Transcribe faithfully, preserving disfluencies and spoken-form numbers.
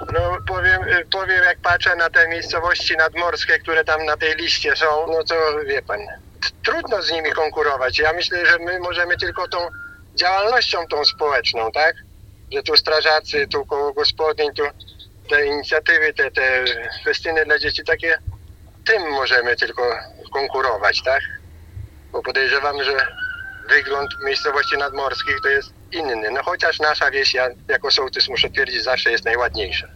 No powiem, powiem jak patrzę na te miejscowości nadmorskie, które tam na tej liście są, no to wie pan, trudno z nimi konkurować. Ja myślę, że my możemy tylko tą działalnością tą społeczną, tak? Że tu strażacy, tu koło gospodyń, tu te inicjatywy, te, te festyny dla dzieci takie, tym możemy tylko konkurować, tak? Bo podejrzewam, że wygląd miejscowości nadmorskich to jest inny. No chociaż nasza wieś, ja jako sołtys muszę twierdzić, zawsze jest najładniejsza.